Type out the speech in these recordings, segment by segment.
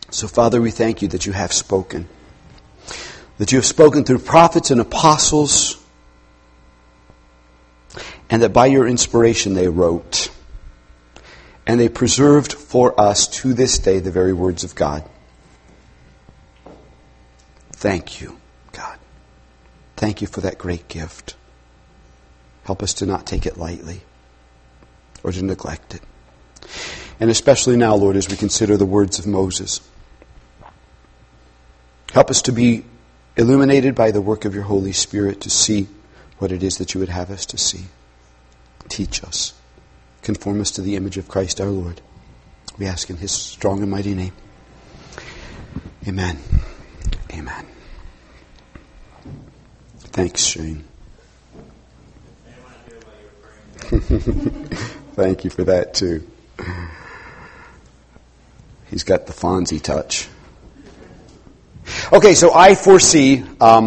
So, Father, we thank you that you have spoken. That you have spoken through prophets and apostles, and that by your inspiration they wrote. And they preserved for us to this day the very words of God. Thank you, God. Thank you for that great gift. Help us to not take it lightly or to neglect it. And especially now, Lord, as we consider the words of Moses. Help us to be illuminated by the work of your Holy Spirit to see what it is that you would have us to see. Teach us. Conform us to the image of Christ our Lord. We ask in his strong and mighty name. Amen. Amen. Thanks, Shane. Thank you for that too. He's got the Fonzie touch. Okay, so I foresee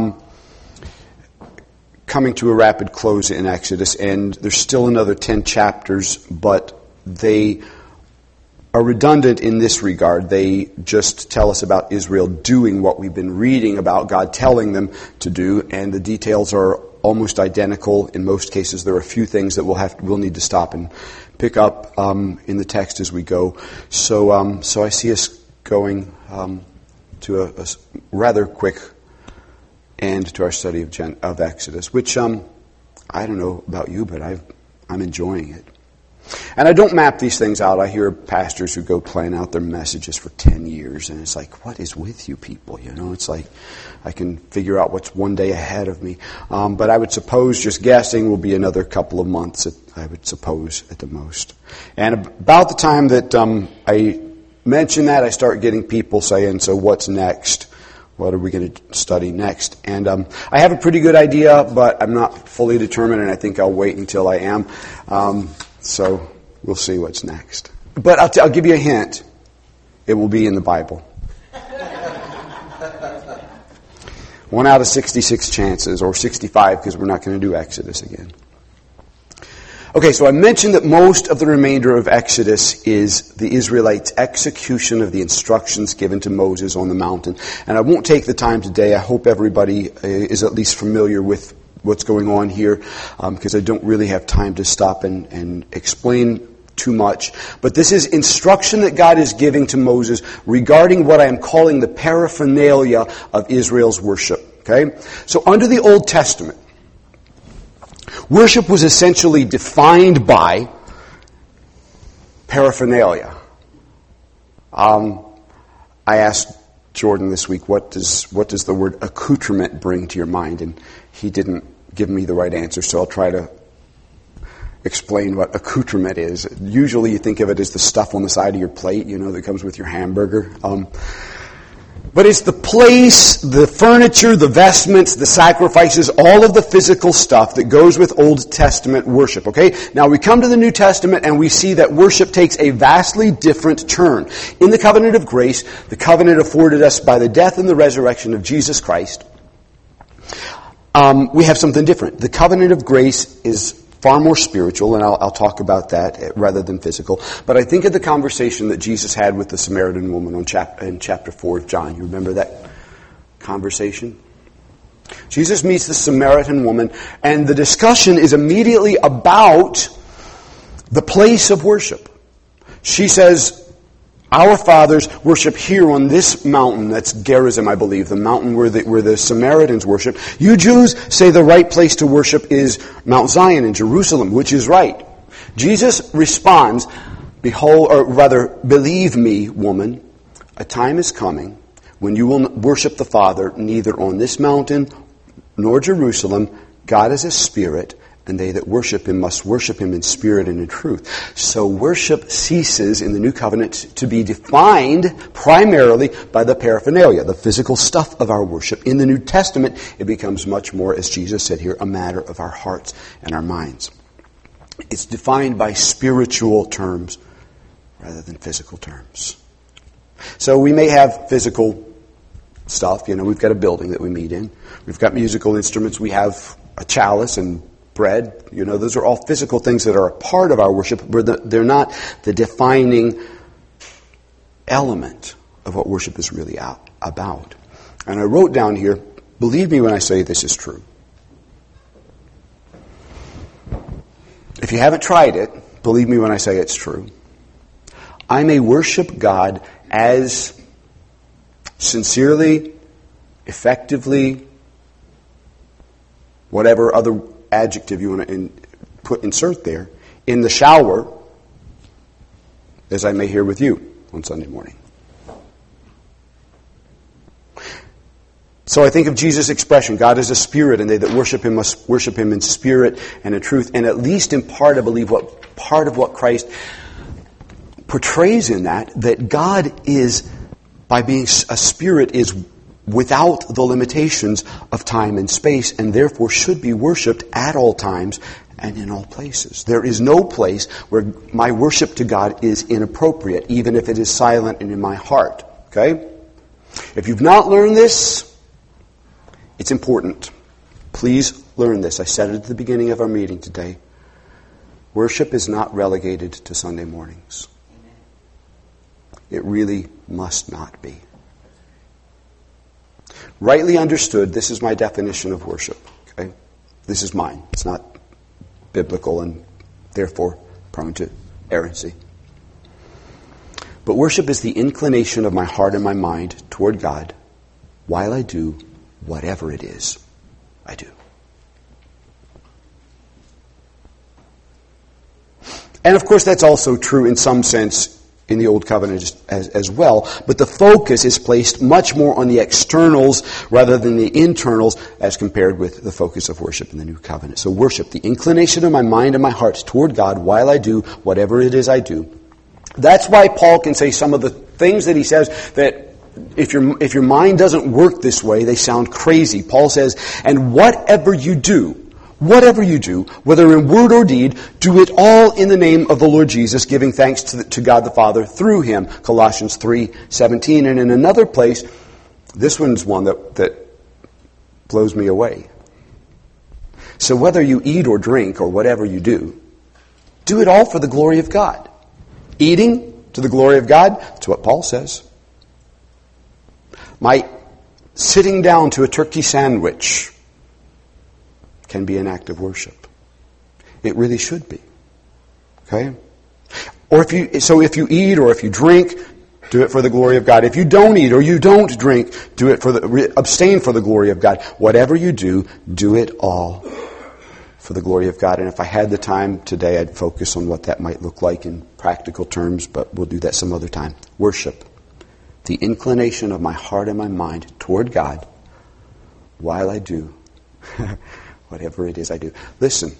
coming to a rapid close in Exodus, and there's still another 10 chapters, but they are redundant in this regard. They just tell us about Israel doing what we've been reading about God telling them to do, and the details are almost identical. In most cases, there are a few things that we'll need to stop and pick up in the text as we go. So I see us going to a rather quick end to our study of Exodus, which I don't know about you, but I'm enjoying it. And I don't map these things out. I hear pastors who go plan out their messages for 10 years, and it's like, what is with you people? You know, it's like I can figure out what's one day ahead of me. But I would suppose, just guessing, will be another couple of months, I would suppose, at the most. And about the time that I mention that, I start getting people saying, so what's next? What are we going to study next? And I have a pretty good idea, but I'm not fully determined, and I think I'll wait until I am. So we'll see what's next. But I'll give you a hint. It will be in the Bible. 1 out of 66 chances, or 65, because we're not going to do Exodus again. Okay, so I mentioned that most of the remainder of Exodus is the Israelites' execution of the instructions given to Moses on the mountain. And I won't take the time today. I hope everybody is at least familiar with what's going on here, because I don't really have time to stop and explain too much. But this is instruction that God is giving to Moses regarding what I am calling the paraphernalia of Israel's worship. Okay? So under the Old Testament, worship was essentially defined by paraphernalia. I asked Jordan this week, what does the word accoutrement bring to your mind? And he didn't give me the right answer, so I'll try to explain what accoutrement is. Usually you think of it as the stuff on the side of your plate, you know, that comes with your hamburger. But it's the place, the furniture, the vestments, the sacrifices, all of the physical stuff that goes with Old Testament worship, okay? Now we come to the New Testament and we see that worship takes a vastly different turn. In the covenant of grace, the covenant afforded us by the death and the resurrection of Jesus Christ, we have something different. The covenant of grace is far more spiritual, and I'll talk about that rather than physical. But I think of the conversation that Jesus had with the Samaritan woman in chapter 4 of John. You remember that conversation? Jesus meets the Samaritan woman, and the discussion is immediately about the place of worship. She says, our fathers worship here on this mountain. That's Gerizim, I believe, the mountain where the Samaritans worship. You Jews say the right place to worship is Mount Zion in Jerusalem, which is right. Jesus responds, behold, or rather, believe me, woman, a time is coming when you will worship the Father neither on this mountain nor Jerusalem. God is a spirit, and they that worship him must worship him in spirit and in truth. So worship ceases in the New Covenant to be defined primarily by the paraphernalia, the physical stuff of our worship. In the New Testament, it becomes much more, as Jesus said here, a matter of our hearts and our minds. It's defined by spiritual terms rather than physical terms. So we may have physical stuff. You know, we've got a building that we meet in. We've got musical instruments. We have a chalice and bread. You know, those are all physical things that are a part of our worship, but they're not the defining element of what worship is really about. And I wrote down here, believe me when I say this is true. If you haven't tried it, believe me when I say it's true. I may worship God as sincerely, effectively, whatever other adjective you want to insert there, in the shower as I may here with you on Sunday morning. So I think of Jesus' expression, God is a spirit, and they that worship him must worship him in spirit and in truth. And at least in part, I believe part of what Christ portrays in that God is, by being a spirit, is without the limitations of time and space, and therefore should be worshipped at all times and in all places. There is no place where my worship to God is inappropriate, even if it is silent and in my heart. Okay? If you've not learned this, it's important. Please learn this. I said it at the beginning of our meeting today. Worship is not relegated to Sunday mornings. It really must not be. Rightly understood, this is my definition of worship. Okay? This is mine. It's not biblical and therefore prone to errancy. But worship is the inclination of my heart and my mind toward God while I do whatever it is I do. And of course that's also true in some sense in the Old Covenant as well, but the focus is placed much more on the externals rather than the internals as compared with the focus of worship in the New Covenant. So worship, the inclination of my mind and my heart toward God while I do whatever it is I do. That's why Paul can say some of the things that he says that if your mind doesn't work this way, they sound crazy. Paul says, and whatever you do, whether in word or deed, do it all in the name of the Lord Jesus, giving thanks to God the Father through him. Colossians 3:17. And in another place, this one's one that blows me away. So whether you eat or drink or whatever you do it all for the glory of God. Eating to the glory of God, that's what Paul says. My sitting down to a turkey sandwich can be an act of worship. It really should be. Okay? Or if you eat or if you drink, do it for the glory of God. If you don't eat or you don't drink, abstain for the glory of God. Whatever you do it all for the glory of God. And if I had the time today, I'd focus on what that might look like in practical terms, but we'll do that some other time. Worship. The inclination of my heart and my mind toward God while I do whatever it is I do. Listen,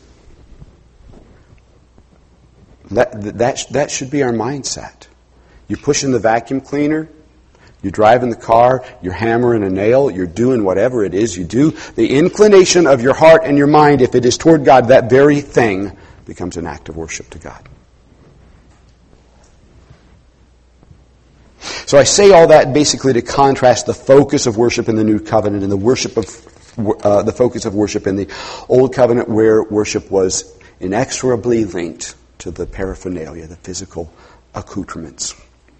that should be our mindset. You're pushing the vacuum cleaner, you're driving the car, you're hammering a nail, you're doing whatever it is you do. The inclination of your heart and your mind, if it is toward God, that very thing becomes an act of worship to God. So I say all that basically to contrast the focus of worship in the New Covenant and the focus of worship in the Old Covenant, where worship was inexorably linked to the paraphernalia, the physical accoutrements.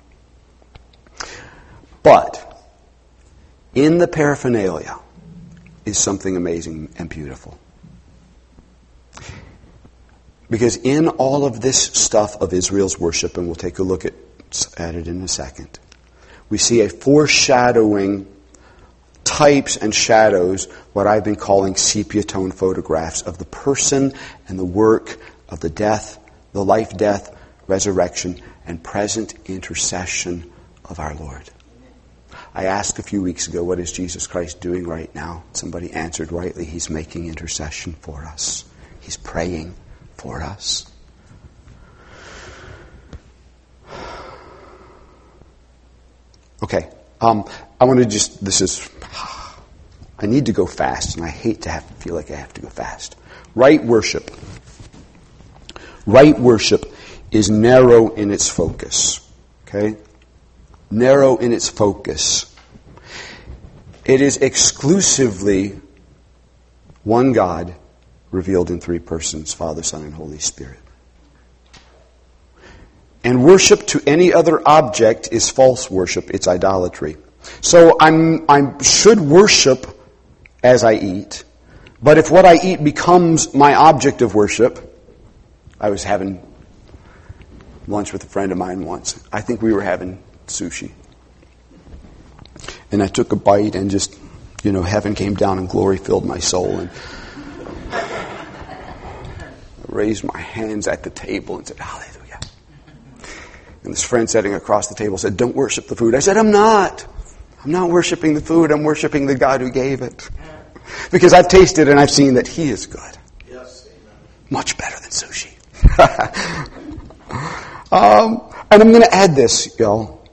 But in the paraphernalia is something amazing and beautiful. Because in all of this stuff of Israel's worship, and we'll take a look at it in a second, we see a foreshadowing, types and shadows, what I've been calling sepia tone photographs of the person and the work of the death, the life, death, resurrection, and present intercession of our Lord. I asked a few weeks ago, what is Jesus Christ doing right now? Somebody answered rightly, He's making intercession for us. He's praying for us. Okay, I want to I need to go fast, and I hate to feel like I have to go fast. Right worship is narrow in its focus. Okay? Narrow in its focus. It is exclusively one God revealed in three persons, Father, Son, and Holy Spirit. And worship to any other object is false worship. It's idolatry. So I should worship as I eat. But if what I eat becomes my object of worship, I was having lunch with a friend of mine once. I think we were having sushi. And I took a bite and just, heaven came down and glory filled my soul. And I raised my hands at the table and said, hallelujah. And this friend sitting across the table said, don't worship the food. I said, I'm not. I'm not worshiping the food. I'm worshiping the God who gave it. Because I've tasted and I've seen that He is good. Yes, amen. Much better than sushi. And I'm going to add this, y'all.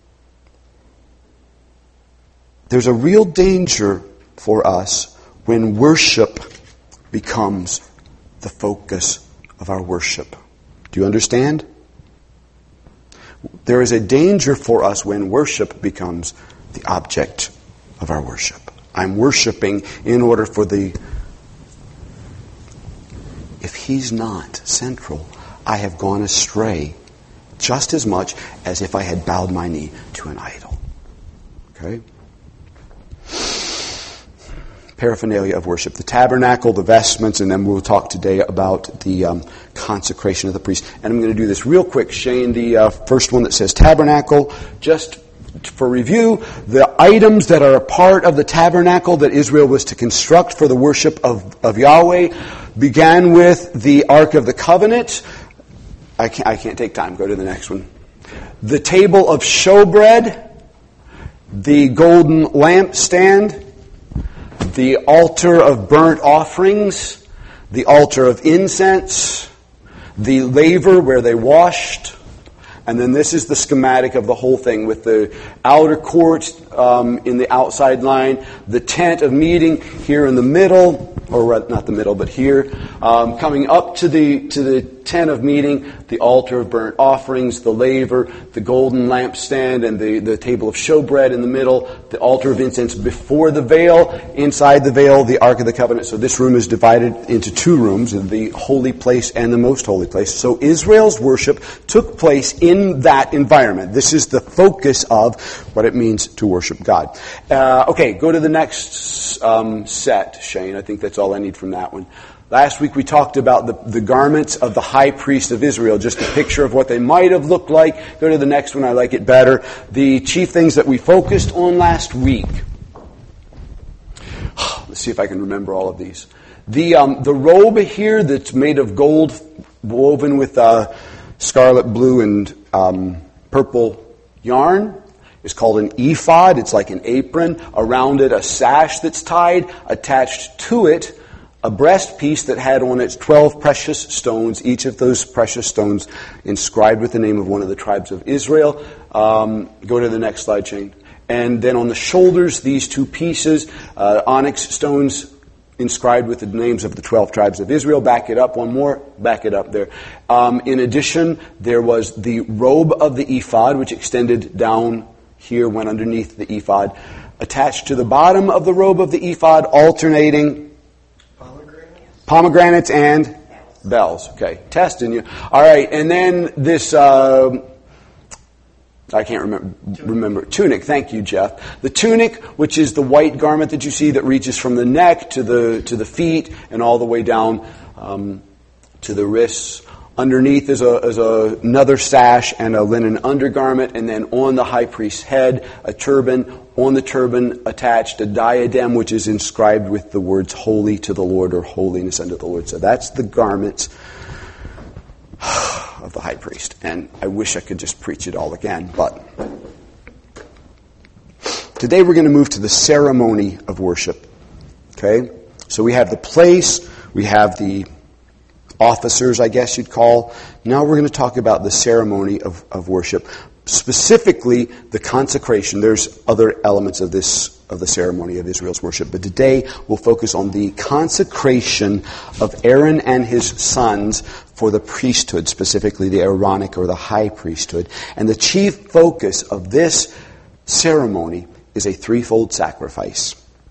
There's a real danger for us when worship becomes the focus of our worship. Do you understand? There is a danger for us when worship becomes the object of our worship. I'm worshiping in order for if He's not central, I have gone astray just as much as if I had bowed my knee to an idol. Okay? Paraphernalia of worship. The tabernacle, the vestments, and then we'll talk today about the consecration of the priest. And I'm going to do this real quick. Shane, the first one that says tabernacle, just for review, the items that are a part of the tabernacle that Israel was to construct for the worship of Yahweh began with the Ark of the Covenant. I can't take time. Go to the next one. The table of showbread, the golden lampstand, the altar of burnt offerings, the altar of incense, the laver where they washed, and then this is the schematic of the whole thing with the outer court in the outside line, the tent of meeting here in the middle, or not the middle, but here, coming up to the tent of meeting, the altar of burnt offerings, the laver, the golden lampstand, and the table of showbread in the middle, the altar of incense before the veil, inside the veil, the Ark of the Covenant. So this room is divided into two rooms, the holy place and the most holy place. So Israel's worship took place in that environment. This is the focus of what it means to worship God. Okay, go to the next set, Shane. I think that's all I need from that one. Last week we talked about the garments of the high priest of Israel, just a picture of what they might have looked like. Go to the next one, I like it better. The chief things that we focused on last week. Let's see if I can remember all of these. The robe here that's made of gold, woven with scarlet, blue, and purple yarn, is called an ephod. It's like an apron. Around it, a sash that's tied. Attached to it, a breastpiece that had on it 12 precious stones, each of those precious stones inscribed with the name of one of the tribes of Israel. Go to the next slide, Shane. And then on the shoulders, these two pieces, onyx stones inscribed with the names of the 12 tribes of Israel. Back it up, one more. Back it up there. In addition, there was the robe of the ephod, which extended down here, went underneath the ephod. Attached to the bottom of the robe of the ephod, alternating pomegranates and bells. Okay, testing you. All right, and then this, I can't remember. Tunic, thank you, Jeff. The tunic, which is the white garment that you see that reaches from the neck to the feet and all the way down to the wrists. Underneath is another sash and a linen undergarment, and then on the high priest's head, a turban. On the turban attached a diadem, which is inscribed with the words "Holy to the Lord" or "Holiness unto the Lord." So that's the garments of the high priest. And I wish I could just preach it all again, but today we're going to move to the ceremony of worship. Okay? So we have the place, we have the officers, I guess you'd call. Now we're going to talk about the ceremony of worship. Specifically, the consecration. There's other elements of the ceremony of Israel's worship, but today we'll focus on the consecration of Aaron and his sons for the priesthood, specifically the Aaronic or the high priesthood. And the chief focus of this ceremony is a threefold sacrifice.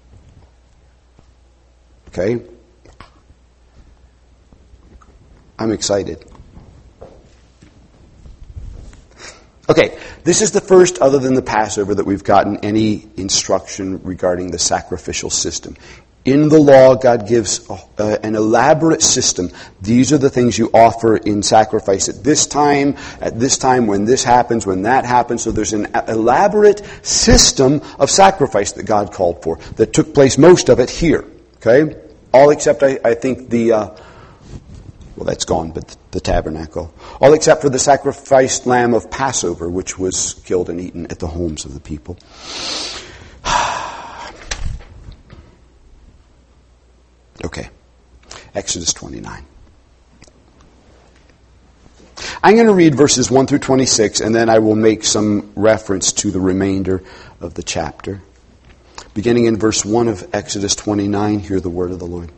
Okay? I'm excited. Okay, this is the first, other than the Passover, that we've gotten any instruction regarding the sacrificial system. In the law, God gives an elaborate system. These are the things you offer in sacrifice at this time, when this happens, when that happens. So there's an elaborate system of sacrifice that God called for, that took place, most of it, here. Okay? All except, I think, well, that's gone, but the tabernacle. All except for the sacrificed lamb of Passover, which was killed and eaten at the homes of the people. Okay. Exodus 29. I'm going to read verses 1 through 26, and then I will make some reference to the remainder of the chapter. Beginning in verse 1 of Exodus 29, hear the word of the Lord.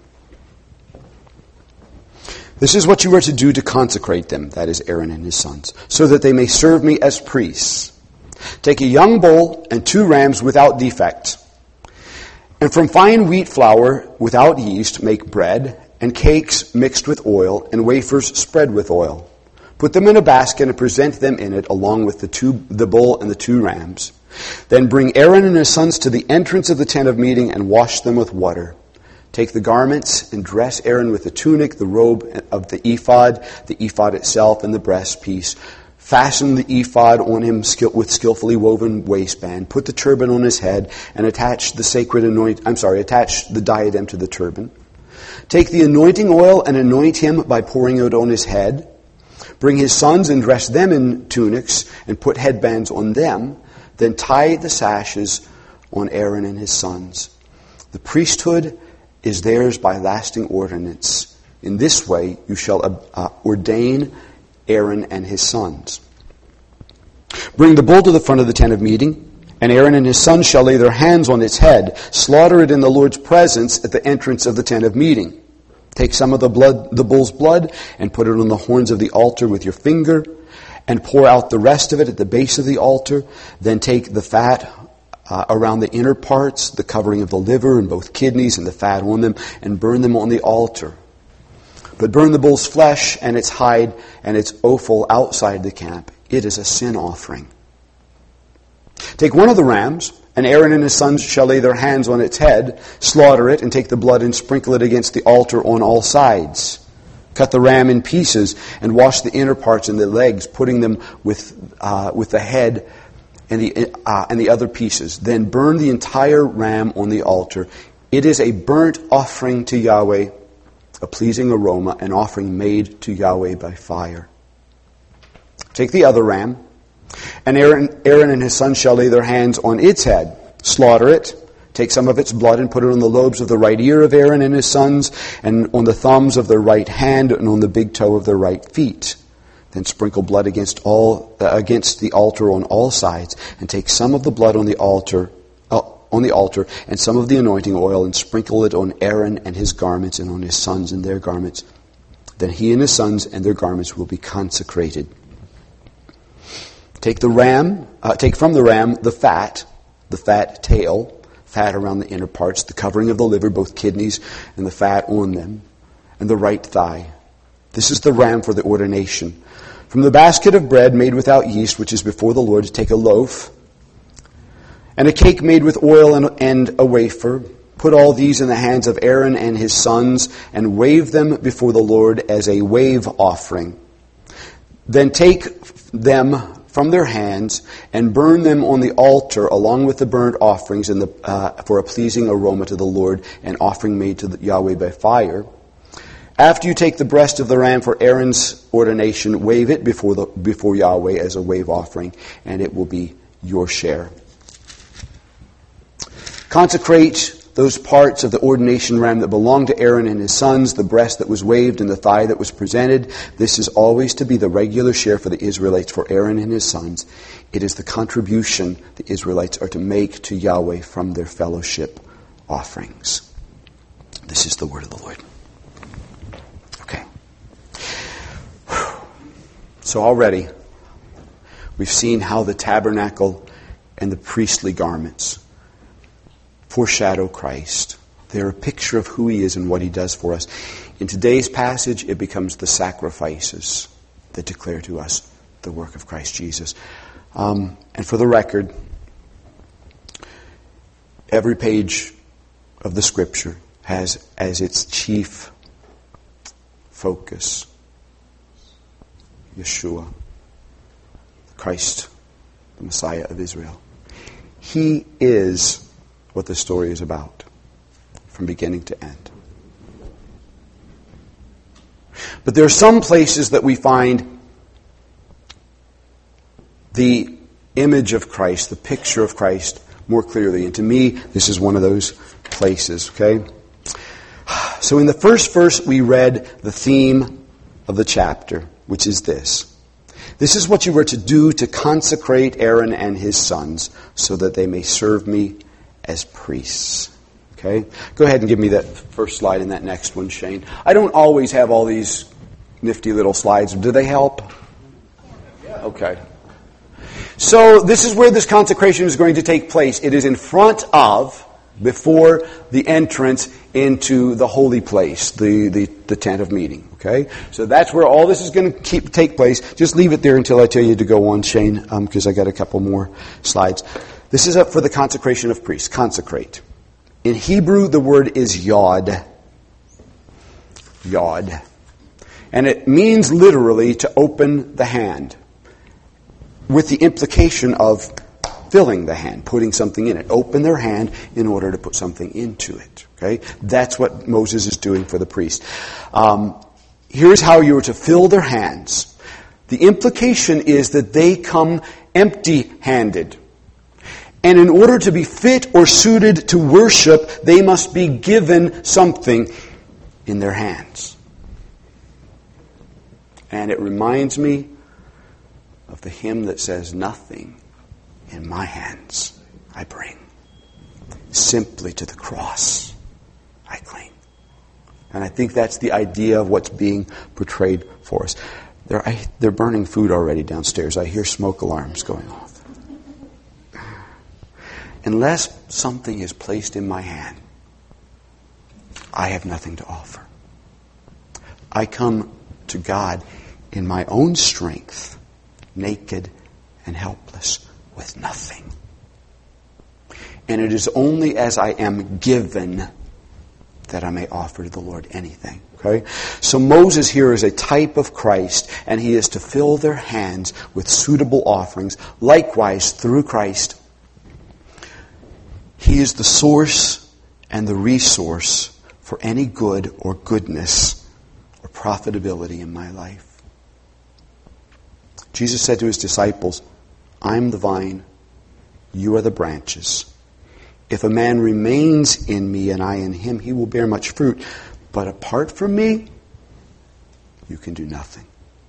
This is what you are to do to consecrate them, that is Aaron and his sons, so that they may serve me as priests. Take a young bull and 2 rams without defect. And from fine wheat flour without yeast make bread, and cakes mixed with oil, and wafers spread with oil. Put them in a basket and present them in it, along with the bull and the 2 rams. Then bring Aaron and his sons to the entrance of the tent of meeting and wash them with water. Take the garments and dress Aaron with the tunic, the robe of the ephod itself, and the breastpiece. Fasten the ephod on him with skillfully woven waistband. Put the turban on his head and attach the diadem to the turban. Take the anointing oil and anoint him by pouring it on his head. Bring his sons and dress them in tunics and put headbands on them. Then tie the sashes on Aaron and his sons. The priesthood is theirs by lasting ordinance. In this way you shall ordain Aaron and his sons. Bring the bull to the front of the tent of meeting, and Aaron and his sons shall lay their hands on its head. Slaughter it in the Lord's presence at the entrance of the tent of meeting. Take some of the bull's blood, and put it on the horns of the altar with your finger, and pour out the rest of it at the base of the altar. Then take the fat around the inner parts, the covering of the liver and both kidneys and the fat on them, and burn them on the altar. But burn the bull's flesh and its hide and its offal outside the camp. It is a sin offering. Take one of the rams, and Aaron and his sons shall lay their hands on its head, slaughter it, and take the blood and sprinkle it against the altar on all sides. Cut the ram in pieces and wash the inner parts and the legs, putting them with the head and the other pieces. Then burn the entire ram on the altar. It is a burnt offering to Yahweh, a pleasing aroma, an offering made to Yahweh by fire. Take the other ram, and Aaron and his sons shall lay their hands on its head. Slaughter it. Take some of its blood and put it on the lobes of the right ear of Aaron and his sons, and on the thumbs of their right hand, and on the big toe of their right feet. Then sprinkle blood against the altar on all sides, and take some of the blood on the altar, and some of the anointing oil, and sprinkle it on Aaron and his garments, and on his sons and their garments. Then he and his sons and their garments will be consecrated. Take from the ram the fat tail, fat around the inner parts, the covering of the liver, both kidneys, and the fat on them, and the right thigh. This is the ram for the ordination. From the basket of bread made without yeast, which is before the Lord, take a loaf, and a cake made with oil and a wafer. Put all these in the hands of Aaron and his sons, and wave them before the Lord as a wave offering. Then take them from their hands and burn them on the altar along with the burnt offerings for a pleasing aroma to the Lord, an offering made to Yahweh by fire. After you take the breast of the ram for Aaron's ordination, wave it before Yahweh as a wave offering, and it will be your share. Consecrate those parts of the ordination ram that belong to Aaron and his sons, the breast that was waved and the thigh that was presented. This is always to be the regular share for the Israelites, for Aaron and his sons. It is the contribution the Israelites are to make to Yahweh from their fellowship offerings. This is the word of the Lord. Okay. So already we've seen how the tabernacle and the priestly garments foreshadow Christ. They're a picture of who He is and what He does for us. In today's passage, it becomes the sacrifices that declare to us the work of Christ Jesus. And for the record, every page of the Scripture has as its chief focus Yeshua, Christ, the Messiah of Israel. He is what the story is about, from beginning to end. But there are some places that we find the image of Christ, the picture of Christ, more clearly. And to me, this is one of those places, okay? So in the first verse, we read the theme of the chapter, which is this. This is what you were to do to consecrate Aaron and his sons, so that they may serve me as priests. Okay? Go ahead and give me that first slide and that next one, Shane. I don't always have all these nifty little slides. Do they help? Okay. So this is where this consecration is going to take place. It is in front of, before the entrance into the holy place, the tent of meeting. Okay? So that's where all this is going to take place. Just leave it there until I tell you to go on, Shane, because I got a couple more slides. This is up for the consecration of priests. Consecrate. In Hebrew, the word is yod. Yod. And it means literally to open the hand, with the implication of filling the hand, putting something in it. Open their hand in order to put something into it. Okay? That's what Moses is doing for the priest. Here's how you are to fill their hands. The implication is that they come empty-handed. And in order to be fit or suited to worship, they must be given something in their hands. And it reminds me of the hymn that says, "Nothing in my hands I bring. Simply to the cross I cling." And I think that's the idea of what's being portrayed for us. They're burning food already downstairs. I hear smoke alarms going off. Unless something is placed in my hand, I have nothing to offer. I come to God in my own strength, naked and helpless, with nothing. And it is only as I am given that I may offer to the Lord anything. Okay? So Moses here is a type of Christ, and he is to fill their hands with suitable offerings. Likewise, through Christ, he is the source and the resource for any good or goodness or profitability in my life. Jesus said to his disciples, "I am the vine, you are the branches. If a man remains in me and I in him, he will bear much fruit. But apart from me, you can do nothing."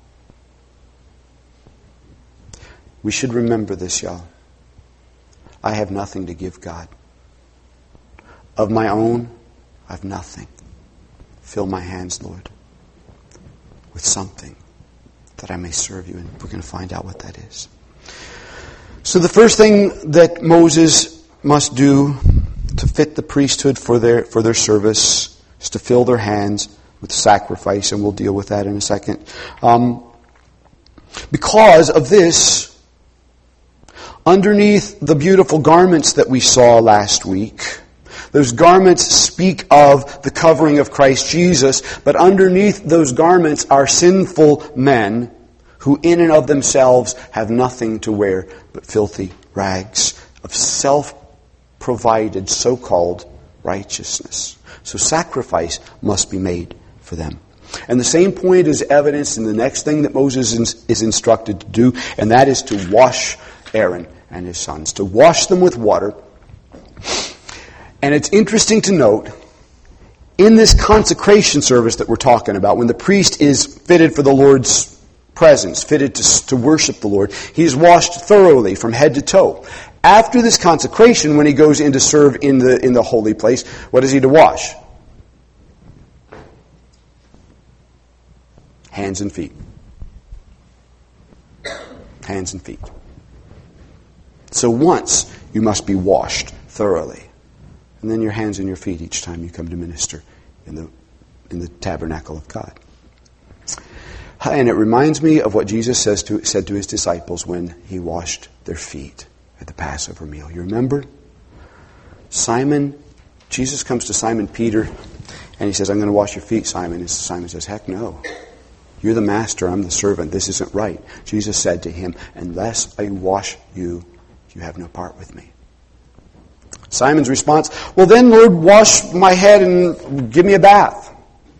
We should remember this, y'all. I have nothing to give God. Of my own, I have nothing. Fill my hands, Lord, with something that I may serve you. And we're going to find out what that is. So the first thing that Moses must do to fit the priesthood for their service is to fill their hands with sacrifice, and we'll deal with that in a second. Because of this, underneath the beautiful garments that we saw last week, those garments speak of the covering of Christ Jesus, but underneath those garments are sinful men who in and of themselves have nothing to wear but filthy rags of self-provided so-called righteousness. So sacrifice must be made for them. And the same point is evidenced in the next thing that Moses is instructed to do, and that is to wash Aaron and his sons, to wash them with water. And it's interesting to note, in this consecration service that we're talking about, when the priest is fitted for the Lord's presence, fitted to worship the Lord, he is washed thoroughly from head to toe. After this consecration, when he goes in to serve in the holy place, what is he to wash? Hands and feet. Hands and feet. So once you must be washed thoroughly. And then your hands and your feet each time you come to minister in the tabernacle of God. And it reminds me of what Jesus said to his disciples when he washed their feet at the Passover meal. You remember? Jesus comes to Simon Peter and he says, I'm going to wash your feet, Simon. And Simon says, heck no. You're the master, I'm the servant. This isn't right. Jesus said to him, unless I wash you, you have no part with me. Simon's response, well then, Lord, wash my head and give me a bath.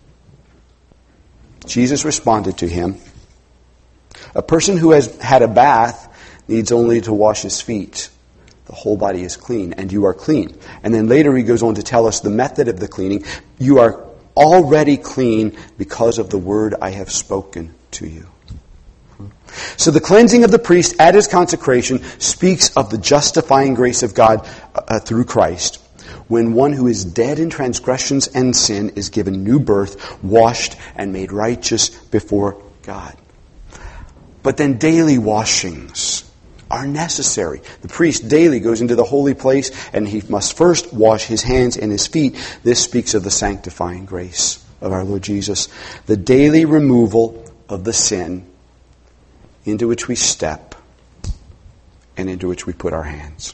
Jesus responded to him, a person who has had a bath needs only to wash his feet. The whole body is clean, and you are clean. And then later he goes on to tell us the method of the cleaning. You are already clean because of the word I have spoken to you. So the cleansing of the priest at his consecration speaks of the justifying grace of God through Christ, when one who is dead in transgressions and sin is given new birth, washed, and made righteous before God. But then daily washings are necessary. The priest daily goes into the holy place and he must first wash his hands and his feet. This speaks of the sanctifying grace of our Lord Jesus. The daily removal of the sin into which we step and into which we put our hands.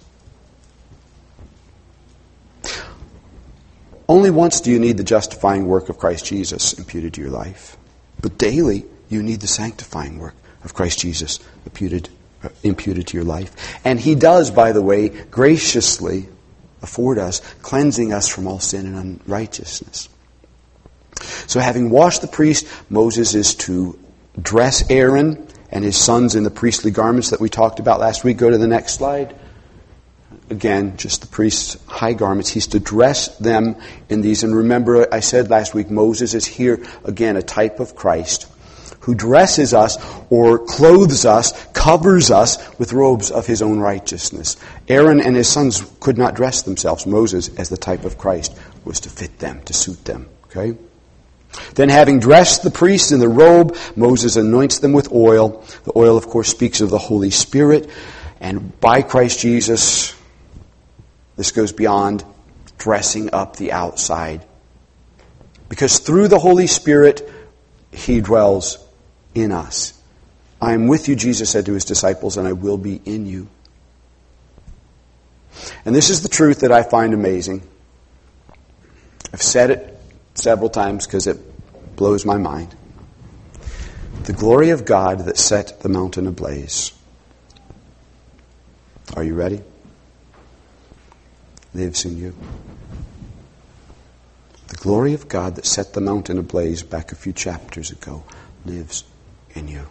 Only once do you need the justifying work of Christ Jesus imputed to your life. But daily you need the sanctifying work of Christ Jesus imputed to your life. And he does, by the way, graciously afford us, cleansing us from all sin and unrighteousness. So having washed the priest, Moses is to dress Aaron and his sons in the priestly garments that we talked about last week. Go to the next slide. Again, just the priest's high garments. He's to dress them in these. And remember, I said last week, Moses is here, again, a type of Christ, who dresses us or clothes us, covers us with robes of his own righteousness. Aaron and his sons could not dress themselves. Moses, as the type of Christ, was to fit them, to suit them. Okay? Then having dressed the priests in the robe, Moses anoints them with oil. The oil, of course, speaks of the Holy Spirit. And by Christ Jesus, this goes beyond dressing up the outside. Because through the Holy Spirit, he dwells in us. I am with you, Jesus said to his disciples, and I will be in you. And this is the truth that I find amazing. I've said it several times because it blows my mind. The glory of God that set the mountain ablaze. Are you ready? Lives in you. The glory of God that set the mountain ablaze back a few chapters ago lives in you.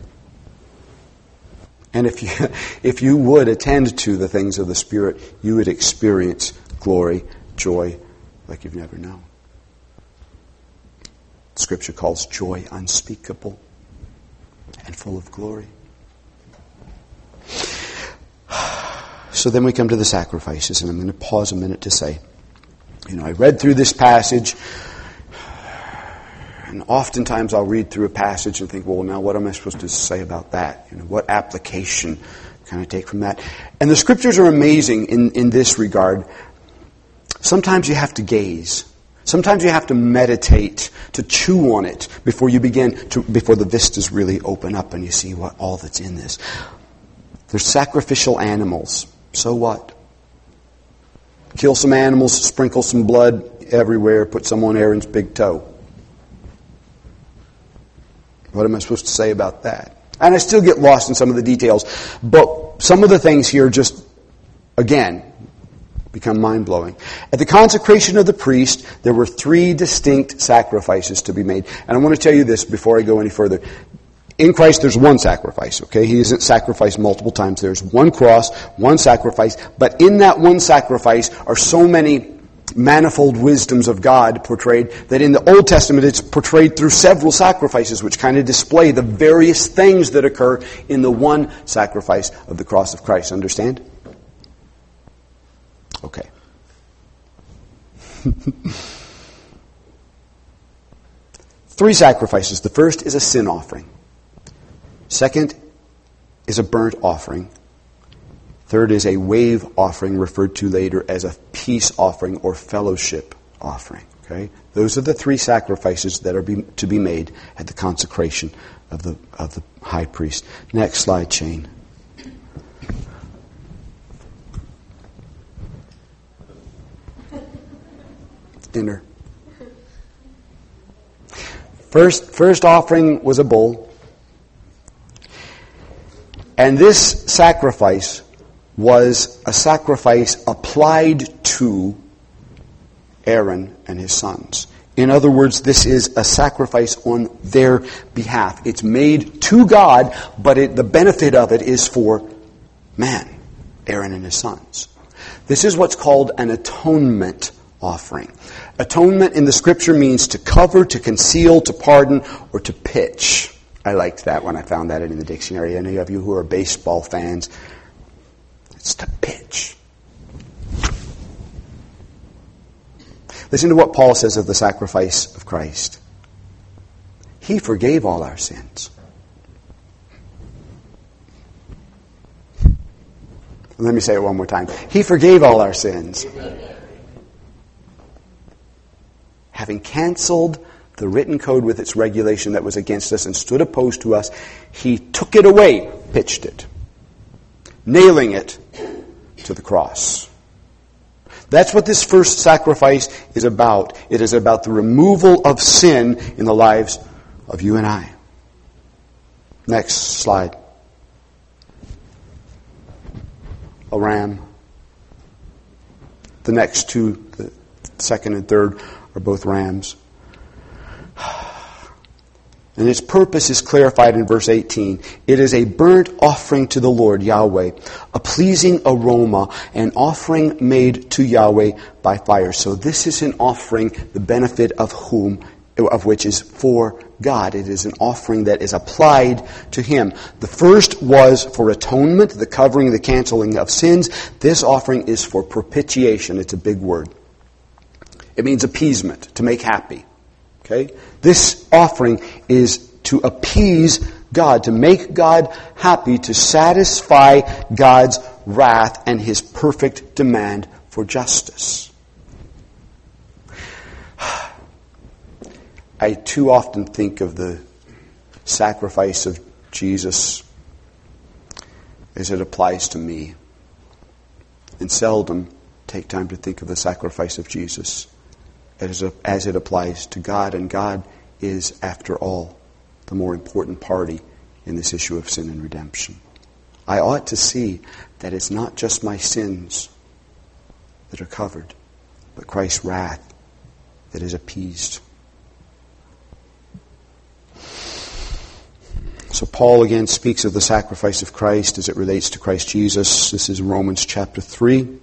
And if you would attend to the things of the Spirit, you would experience glory, joy, like you've never known. Scripture calls joy unspeakable and full of glory. So then we come to the sacrifices, and I'm going to pause a minute to say, I read through this passage, and oftentimes I'll read through a passage and think, well, now what am I supposed to say about that? What application can I take from that? And the Scriptures are amazing in this regard. Sometimes you have to gaze. Sometimes you have to meditate, to chew on it before the vistas really open up and you see what all that's in this. There's sacrificial animals. So what? Kill some animals, sprinkle some blood everywhere, put some on Aaron's big toe. What am I supposed to say about that? And I still get lost in some of the details, but some of the things here just, again, become mind-blowing. At the consecration of the priest, there were 3 distinct sacrifices to be made. And I want to tell you this before I go any further. In Christ, there's one sacrifice, okay? He isn't sacrificed multiple times. There's one cross, one sacrifice. But in that one sacrifice are so many manifold wisdoms of God portrayed that in the Old Testament it's portrayed through several sacrifices which kind of display the various things that occur in the one sacrifice of the cross of Christ. Understand? Okay. 3 sacrifices. The first is a sin offering. Second is a burnt offering. Third is a wave offering, referred to later as a peace offering or fellowship offering. Okay? Those are the 3 sacrifices that are to be made at the consecration of the high priest. Next slide, Shane. Dinner. First offering was a bull. And this sacrifice was a sacrifice applied to Aaron and his sons. In other words, this is a sacrifice on their behalf. It's made to God, but the benefit of it is for man, Aaron and his sons. This is what's called an atonement offering. Atonement in the Scripture means to cover, to conceal, to pardon, or to pitch. I liked that when I found that in the dictionary. Any of you who are baseball fans, it's to pitch. Listen to what Paul says of the sacrifice of Christ. He forgave all our sins. Let me say it one more time. He forgave all our sins. Having canceled the written code with its regulation that was against us and stood opposed to us, He took it away, pitched it, nailing it to the cross. That's what this first sacrifice is about. It is about the removal of sin in the lives of you and I. Next slide. A ram. The next two, the second and third, are both rams. And its purpose is clarified in verse 18. It is a burnt offering to the Lord, Yahweh, a pleasing aroma, an offering made to Yahweh by fire. So this is an offering, the benefit of which is for God. It is an offering that is applied to Him. The first was for atonement, the covering, the canceling of sins. This offering is for propitiation. It's a big word. It means appeasement, to make happy. Okay? This offering is to appease God, to make God happy, to satisfy God's wrath and His perfect demand for justice. I too often think of the sacrifice of Jesus as it applies to me, and seldom take time to think of the sacrifice of Jesus as it applies to God. And God is, after all, the more important party in this issue of sin and redemption. I ought to see that it's not just my sins that are covered, but Christ's wrath that is appeased. So Paul again speaks of the sacrifice of Christ as it relates to Christ Jesus. This is Romans chapter 3.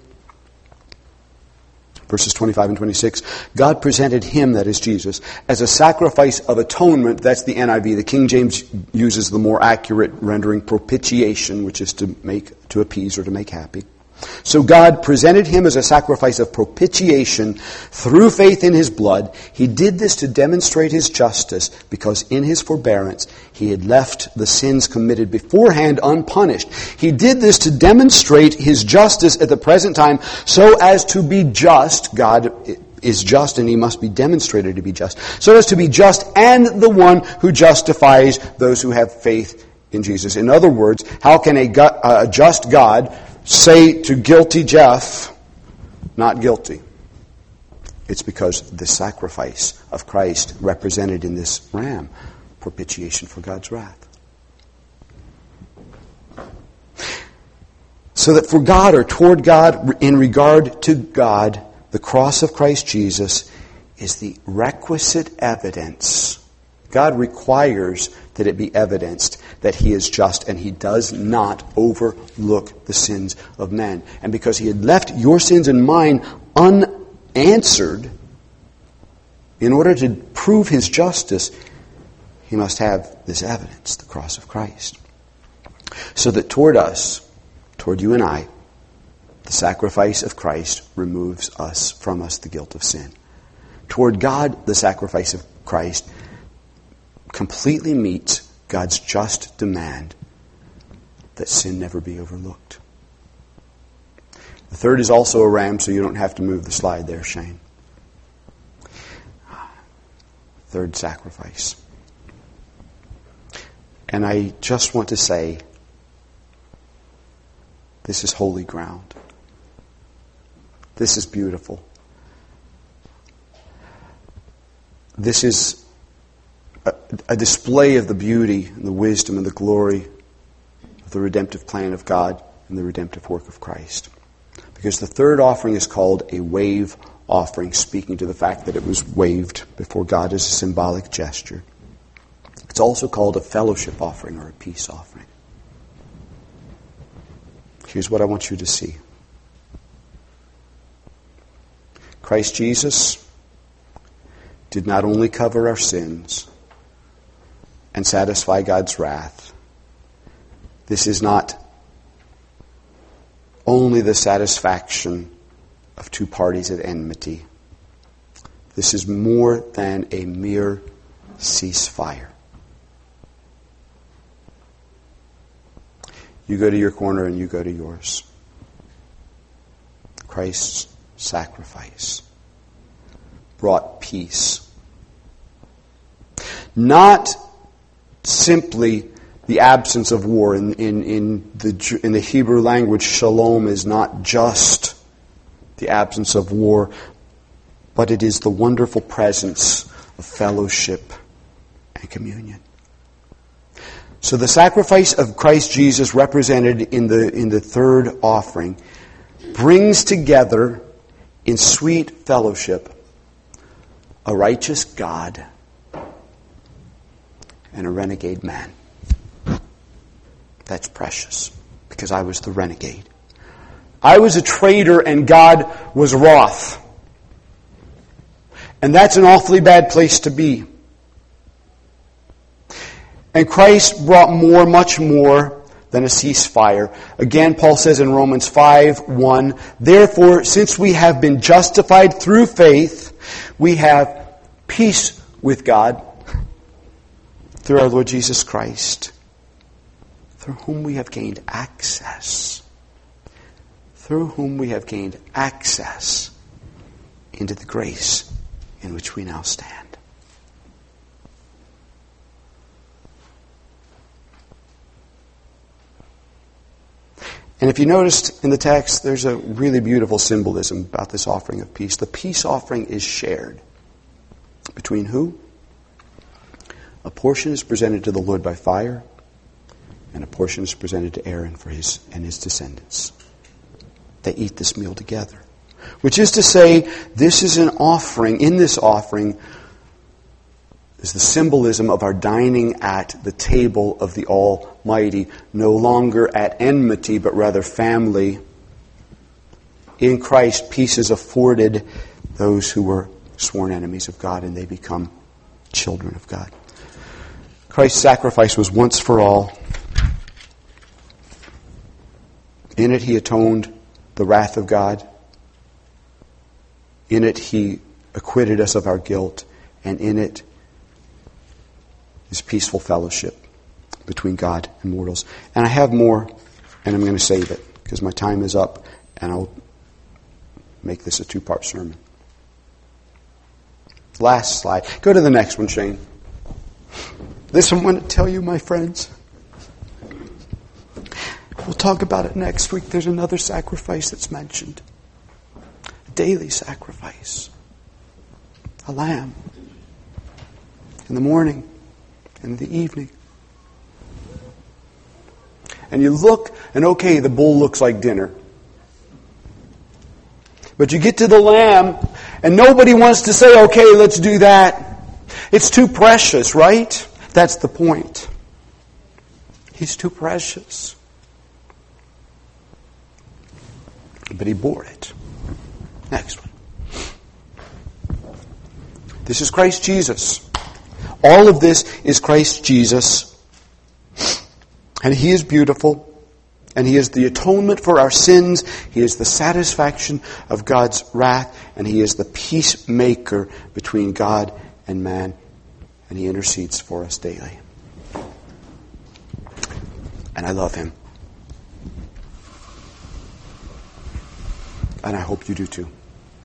Verses 25 and 26, God presented Him, that is Jesus, as a sacrifice of atonement. That's the NIV. The King James uses the more accurate rendering, propitiation, which is to appease or to make happy. So God presented Him as a sacrifice of propitiation through faith in His blood. He did this to demonstrate His justice, because in His forbearance He had left the sins committed beforehand unpunished. He did this to demonstrate His justice at the present time, so as to be just. God is just, and He must be demonstrated to be just. So as to be just, and the one who justifies those who have faith in Jesus. In other words, how can a just God say to guilty Jeff, not guilty? It's because the sacrifice of Christ represented in this ram, propitiation for God's wrath. So that for God, or toward God, in regard to God, the cross of Christ Jesus is the requisite evidence. God requires that it be evidenced that He is just, and He does not overlook the sins of men. And because He had left your sins and mine unanswered, in order to prove His justice, He must have this evidence, the cross of Christ. So that toward us, toward you and I, the sacrifice of Christ removes from us the guilt of sin. Toward God, the sacrifice of Christ completely meets God's just demand that sin never be overlooked. The third is also a ram, so you don't have to move the slide there, Shane. Third sacrifice. And I just want to say, this is holy ground. This is beautiful. This is a display of the beauty and the wisdom and the glory of the redemptive plan of God and the redemptive work of Christ. Because the third offering is called a wave offering, speaking to the fact that it was waved before God as a symbolic gesture. It's also called a fellowship offering or a peace offering. Here's what I want you to see. Christ Jesus did not only cover our sins and satisfy God's wrath. This is not only the satisfaction of two parties at enmity. This is more than a mere ceasefire. You go to your corner and you go to yours. Christ's sacrifice brought peace. Not simply the absence of war. In the Hebrew language, shalom is not just the absence of war, but it is the wonderful presence of fellowship and communion. So the sacrifice of Christ Jesus represented in the third offering brings together in sweet fellowship a righteous God and a renegade man. That's precious, because I was the renegade. I was a traitor and God was wroth. And that's an awfully bad place to be. And Christ brought more, much more than a ceasefire. Again, Paul says in Romans 5:1, therefore, since we have been justified through faith, we have peace with God through our Lord Jesus Christ, through whom we have gained access. Through whom we have gained access into the grace in which we now stand. And if you noticed in the text, there's a really beautiful symbolism about this offering of peace. The peace offering is shared. Between who? A portion is presented to the Lord by fire, and a portion is presented to Aaron for his descendants. They eat this meal together. Which is to say, this is an offering. In this offering is the symbolism of our dining at the table of the Almighty, no longer at enmity, but rather family. In Christ, peace is afforded those who were sworn enemies of God, and they become children of God. Christ's sacrifice was once for all. In it, He atoned the wrath of God. In it, He acquitted us of our guilt. And in it is peaceful fellowship between God and mortals. And I have more, and I'm going to save it, because my time is up, and I'll make this a two-part sermon. Last slide. Go to the next one, Shane. This I want to tell you, my friends. We'll talk about it next week. There's another sacrifice that's mentioned. A daily sacrifice. A lamb. In the morning. In the evening. And you look, and okay, the bull looks like dinner. But you get to the lamb, and nobody wants to say, okay, let's do that. It's too precious, right? That's the point. He's too precious. But He bore it. Next one. This is Christ Jesus. All of this is Christ Jesus. And He is beautiful. And He is the atonement for our sins. He is the satisfaction of God's wrath. And He is the peacemaker between God and man. And He intercedes for us daily. And I love Him. And I hope you do too.